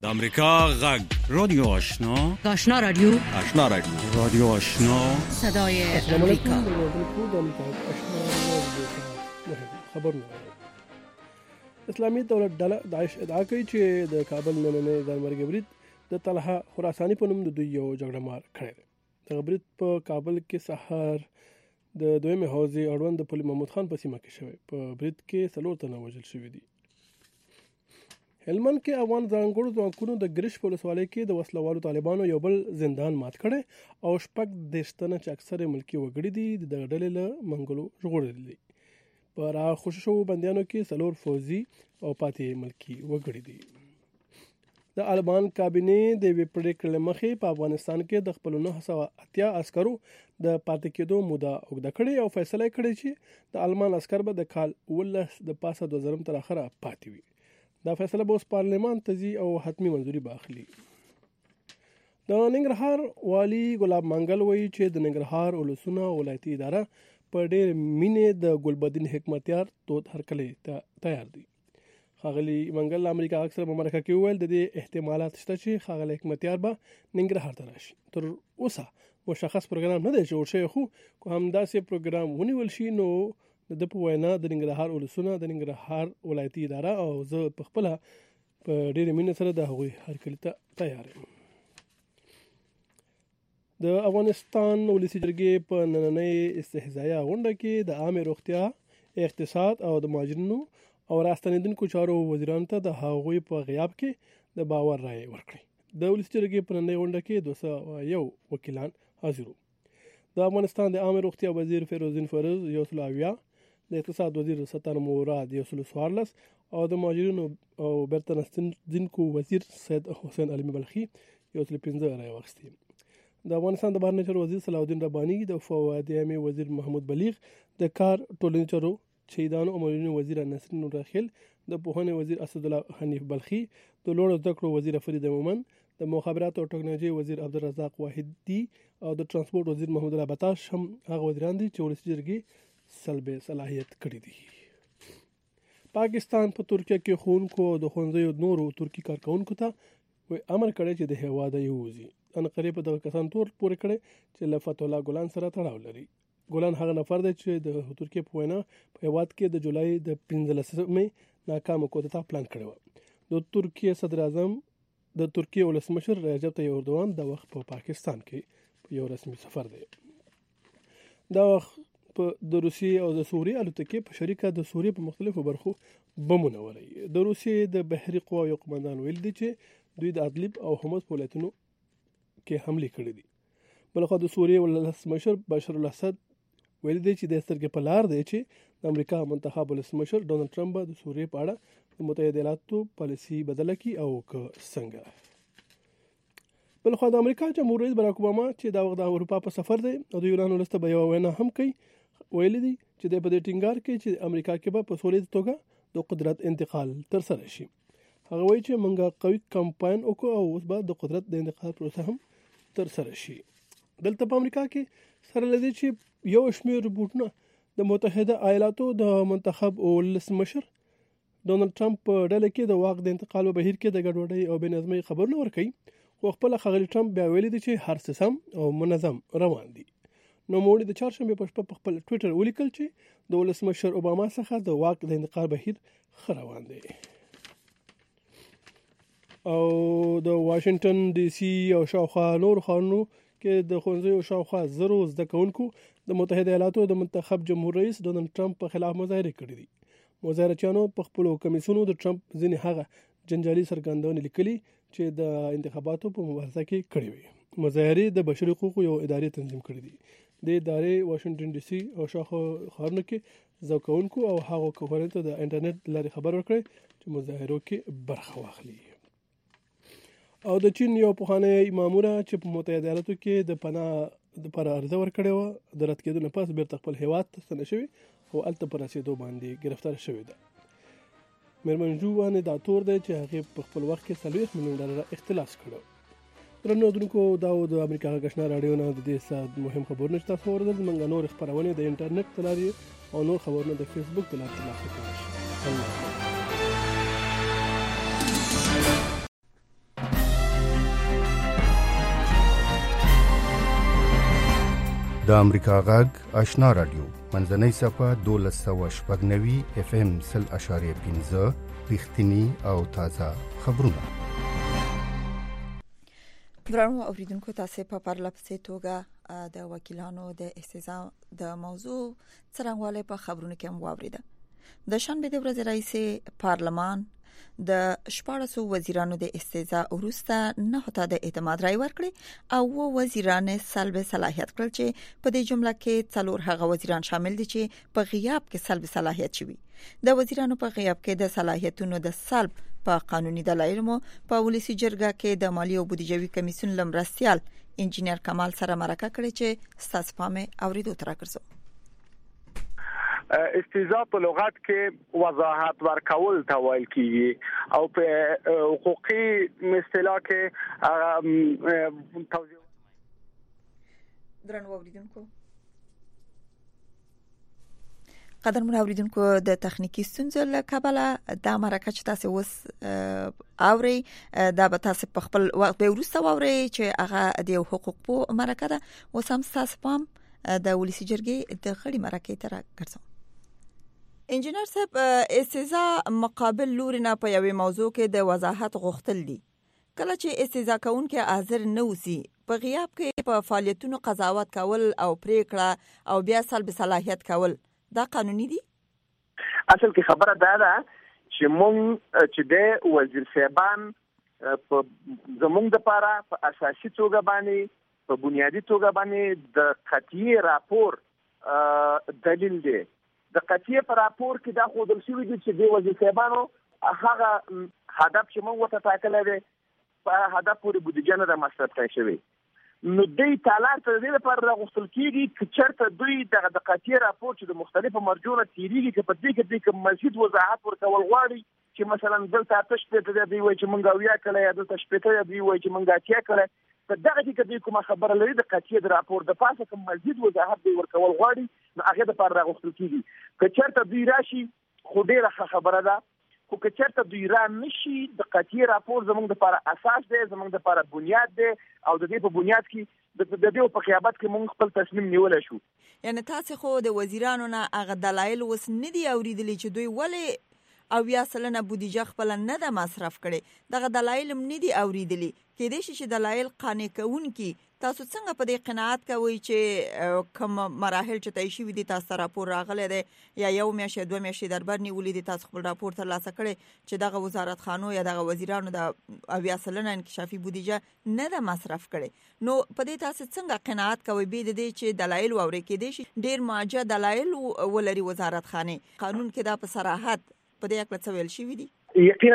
د امریکا غږ رادیو آشنا رادیو رادیو آشنا صدای امریکا. اسلامي دولت ډله داعش ادعا کوي چې د کابل نننۍ ځانمرګي برید د طلحه خراساني په نوم د دوی یو جګړه مار کړی دی. دغه برید په کابل کې سهار د دویمې حوزې اړوند د پل محمود خان په سیمه کې شوی. په برید کې 4 تنه وژل شوي دي. هلمند کې افغان ځانګړو ځواکونو د ګرش په ولسوالۍ کې د وسلوالو طالبانو یو بل زندان مات کړی او 30 تنه چې اکثره ملکي وګړي دي د ډلې له منګلو ژغورل دي. په راخوشو شوو بندیانو کې 4 فوجي او پاتې ملکي وګړي دي. د المان کابینې د وی پریکړې مخې په افغانستان کې د خپل 980 عسکرو د پاتې کېدو موده اوږده کړې او فیصله کړې چې د المان عسکر به د کال 19 د پاسه 2000 تر اخره پاتې وي. دا فیصله به اوس پارلمان ته ځي او حتمی منځوري به اخلي. د ننګرهار والی ګلاب منګل وایي چې د ننګرهار ولسونه ولایتي اداره په ډېر مینې د ګلبدین حکمتیار تود هرکلی ته تیار دي. ښاغلي منګل امریکا اکثر په مرکه کې وویل د دې احتمالات شته چې ښاغلي حکمتیار به ننګرهار ته راشي. تر اوسه مشخص پروګرام نه دی جوړ شوی، خو همداسې پروګرام ونیول شي نو د په وینا د ننګرهار ولسونه د ننګرهار ولایتي اداره او زه په خپل په ډېر مینه سره د هغوی هرکلی ته تیار یم. د افغانستان ولسي جرګې په نننۍ استهزائیه غونډه کې د عامه روغتیا، اقتصاد او د مهاجرینو او راستنیدونکو چارو وزیرانو ته د هغوی په غیاب کې د باور رایې ورکړې. د ولسي جرګې په نننۍ غونډه کې 201 وکیلان حاضر وو. د افغانستان د عامه روغتیا وزیر فیروزین فیروز 120، د اقتصاد وزیر ستر مراد 114 او د مهاجرینو او بیرته راستنیدونکو وزیر سید حسین علمی بلخي 115 رایې واخیستې. د افغانستان د بهرنیو چارو وزیر صلاح الدین رباني، د فواد عامه وزیر محمود بلیغ، د کار ټولنیزو چارو شهیدانو او مهاجرینو وزیر نصرین نورخیل، د پوهنې وزیر اسد الله حنیف بلخي، د لوړو زده کړو وزیر فرید مومن، د مخابراتو او ټکنالوژي وزیر عبدالرزاق واحدي او د ترانسپورت وزیر محمود الله بتاش هم هغه وزیران دي چې ولسي جرګې سلب صلاحیت کړی دي. پاکستان په ترکیه کې ښوونکو او د ښوونځیو نورو ترکی کارکونکو ته امر کړی چې د هیواده یوځي. انقرې په دغه کسان تور پورې کړی چې له فتح الله ګلان سره تړاو لري. ګلان هغه نفر دی چې د ترکیه په وینا په هیواد کې د جولای د 15مې ناکامه کودتا پلان کړی و. د ترکیه صدر اعظم د ترکیه ولسمشر رجب طیب اردوغان د وخت په پاکستان کې په یو رسمي سفر دی. دا وخت په د روسیې او د سوریې الوتکې په شریکه د سوریې په مختلفو برخو بمونه ولري. د روسیې د بحري قواو یو قومندان ویل دی چې دوی د ادلب او حمص په ولایتونو کې حمله کړې دي. بلخو د سوریې ولسمشر بشار الاسد ویل دی چې د سترګې په لار دی چې د امریکا منتخب ولسمشر ډونالد ټرمپ د سوریې په اړه د متحده ایالاتو پالیسي بدله کړي او که څنګه. بلخو د امریکا جمهور رئیس باراک اوباما چې دا وخت د اروپا په سفر دی او د یونان ولسته به یو وینا هم کوي، ویل دي چې د په دې ټینګار کې چې امریکا کې به په سولې توګه د قدرت انتقال تر سره شي. هغه وایي چې موږ قوي کمپاین وکړو او اوس به د قدرت د انتقال پروسه هم تر سره شي. دلته په امریکا کې سره لدی چې یو شمېر رپورټونه د متحده ایالاتو د منتخب ولسمشر ډونالد ټرمپ په ډله کې د واک د انتقال په بهیر کې د ګډوډۍ او بې نظمۍ خبرونه ورکوي، خو خپل ښاغلي ټرمپ بیا ویلي دي چې هر څه سم او منظم روان دي. نوموړي د چهارشنبې په شپه په خپل ټویټر ولیکل چې د ولسمشر اوباما څخه د واک د انتقال بهیر ښه روان دی. او د واشنگټن ډي سي او شاوخوا نور ښارونو کې د ښوونځیو شاوخوا 1000 زده کوونکو د متحده ایالاتو د منتخب جمهور رئیس ډونالد ټرمپ په خلاف مظاهرې کړې دي. مظاهرچیانو په خپلو کمیسونو د ټرمپ ځینې هغه جنجالي څرګندونې لیکلي چې د انتخاباتو په مبارزه کې کړې وي. مظاهرې د بشري حقوقو یو ادارې تنظیم کړې دي. د ادارې واشنگټن ډي سي او شاوخوا ښارونو کې زده کوونکو او هغو کورنیو ته د انټرنیټ لارې خبر ورکړي چې مظاهرو کې برخه واخلي. او د چین یو پخوانی ماموره چې په متحده ایالاتو کې د پناه لپاره عرضه ورکړې وه، د رد کېدو نه پس بیرته خپل هیواد ته ستنه شوې او هلته په رسېدو باندې ګرفتار شوې ده. میرمن جو باندې دا تور دی چې هغې په خپل وخت کې $40 میلیون اختلاس کړو. درنو اورېدونکو، دا د امریکا غږ آشنا راډیو نه د دې ساعت مهم خبرونه چې تاسو واورېدل. زموږ نور خپرونې د انټرنیټ له لارې او نور خبرونه د فیسبوک له لارې ترلاسه کولی شئ. د امریکا غږ آشنا رادیو منځنۍ صفحه 1290 FM 0.5 رښتینی او تازه خبرونه. درنو اوریدونکو تاسو په پرلپسې توګه د وکیلانو د استیزا د موضوع څرنګواله په خبرونو کې هم واوریده. د شنبه د ورځې رئیس پارلمان د 14 وزیرانو د استیزا وروسته نه ته د اعتماد رای ورکړي او وزیران سلب صلاحیت کړل چې په دې جمله کې څلور هغه وزیران شامل دي چې په غیاب کې سلب صلاحیت شوي. د وزیرانو په غیاب کې د صلاحیتونو د سلب په قانوني دلایل مو په ولسی جرګه کې د مالی او بودیجوي کمیسیون لمرستيال انجینر کمال سره مرکه کړې چې ستاسو پامه اوریدو تر راکړو. استیزا په لغت کې وضاحت ورکول ته ویل کیږي او په حقوقي اصطلاح کې توضیح. درنو اوریدونکو قدرمن اوریدونکو د تخنیکی ستونزو له کبله د مرکه چې تاسو وس اوري دا به تاسو په خپل وخت به ورسته اوري چې هغه د حقوق په مرکه ده وسم تاسو پام د ولسی جرګې د غړي مرکه تر ګرځو. انجینر صاحب استیزا مقابل لوري نه په یوې موضوع کې د وضاحت غوښتل دي. کله چې استیزا کوونکې حاضر نه وسی په غیاب کې په فعالیتونو قضاوت کول او پریکړه او بیا سلب صلاحیت کول دا قانوني دي؟ اصل کې خبره دا ده چې مونږ چې د وزیر صاحبان په زمونږ د لپاره په اساسي توګه باندې په بنیادی توګه باندې د قطعي راپور دلیل دی. د قطعي پر راپور کې دا خو د شوی دي چې د وزیر صاحبانو هغه هدف چې مونږ ته ټاکل دي په هدف پورې بودیجه نه مصرف کړی شوی. نو دوی تعالی ته د لپاره راغوستل کیږي چې چرته دوی د قطعي راپور چې د مختلفو مرجعونو تیریږي چې په دې کې مزید وضاحت ورکول غواړي چې مثلا دلته تاسو په دې وایي چې مونږ اویا کله یا دلته شپته دی وایي چې مونږ اتیا کله په دغه کې د کومه خبره لري د قطعي راپور د پاسه کوم مزید وضاحت دی ورکول غواړي نو هغه د لپاره راغوستل کیږي. که چرته دوی راشي خو ډیره خبره ده خو که چرته دوی را نشي د قطعي راپور زموږ د لپاره اساس دی زموږ د لپاره بنیاد دی او د دې په بنیاد کې د دې په قیامت کې موږ خپل تصمیم نیولای شو. یعنی تاسو خو د وزیرانو نه هغه دلایل وس نه دی اوریدلی چې دوی ولې او یا سلنه بودیجه خپل نه د مصرف کړي دغه دلایل هم نه دی اوریدلی. کې دې شي دلایل قانع کوونکي تاسو څنګه په دې قناعت کوئ چې کوم مراحل چې طی شوي دي تاسو راپور راغلی دی یا یو میاشت دوه میاشتې دربر نیولې دي تاسو خپل راپور ترلاسه کړی چې دغه وزارت خانو یا دغه وزیرانو د اویا سلنه انکشافي بودیجه نه د مصرف کړي نو په دې تاسو څنګه قناعت کوئ به د دې چې دلایل ووري کې دي شي ډیر ماجه دلایل ولري وزارت خانه قانون کې دا په صراحت په دې اړه څه ویل شوی دي؟ یقینا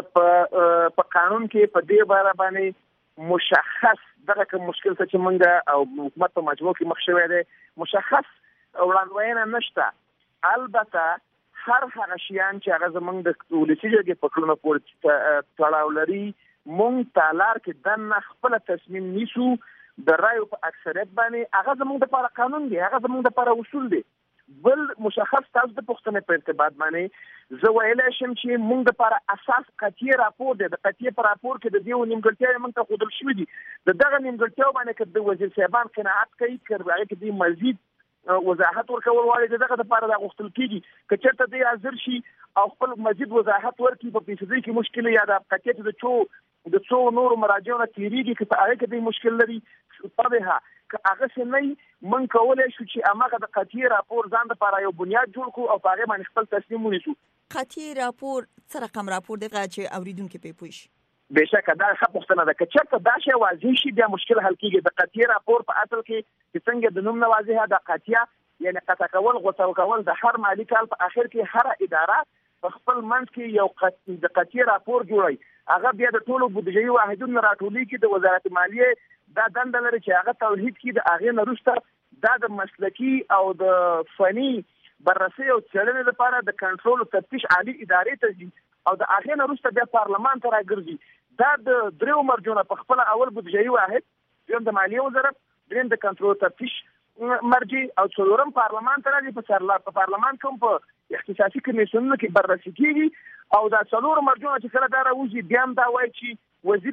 په قانون کې په دې باره باندې مشخص دغه کوم مشکل چې موږ او حکومت په مجموع کې مخ شوی دی مشخص وړاندوینه نشته. البته هر هغه شیان چې هغه زموږ د ولسی جرګې په کړنو پورې تړاو لري موږ تالار کې دنه خپل تصمیم نیسو د رایو په اکثریت باندې هغه زموږ د لپاره قانون دی هغه زموږ د لپاره اصول دی. بل مشخص تاسو د پښتنې په ارتباط باندې زه ویلای شم چې موږ د لپاره اساس قطعي راپور دی. د قطعي په راپور کې د دې نیمګړتیاوې موږ ته ښودل شوي دي. د دغه نیمګړتیاو باندې که د وزیر صاحبان قناعت کوي که هغه کې دوی مزید وضاحت ورکول غواړي دغه دپاره راغوښتل کېږي. که چېرته دوی حاضر شي او خپل مزید وضاحت ورکړي په فیصدۍ کې مشکل یا د قطعیت د څو نورو مراجعو نه تېرېږي که په هغه کې دوی مشکل لري طبعا که هغه څه نه من کولی شو چې هماغه د قطعي راپور ځان دپاره یو بنیاد جوړ کړو او په هغې باندې خپل تصمیم ونیسو. قطعي راپور څه رقم راپور دی چې اوریدونکي پرې پوه شي؟ بېشکه دا ښه پوښتنه ده. که چېرته دا شی واضح شي بیا مشکل حل کېږي. د قطعي راپور په اصل کې چې څنګه د نوم نه واضحه ده قطعیه یعنې قطع کول غوڅه کول د هر مالي کال په آخر کې هره اداره په خپل منځ کې یو د قطعي راپور جوړوي. هغه بیا د ټولو بودیجوي واحدونو راټولېږي. د وزارت مالیې دا دنده لري چې هغه توحید کړي. د هغې نه وروسته دا د مسلکي او د فني بررسۍ او څېړنې لپاره د کنټرول او تفتیش عالي ادارې ته ځي او د هغې نه وروسته بیا پارلمان ته راګرځي. دا د دریو مرجعونو په خپل اول بودیجوي واحد دویم د مالیې وزارت دریم د کنټرول او تفتیش مرجع او څلورم پارلمان ته راځي. په پارلمان کې په اختصاصي کمیسیونونو کې بررسي کېږي او دا څلور مرجعونه چې کله دا راوځي بیا هم دا وایي چې وزیر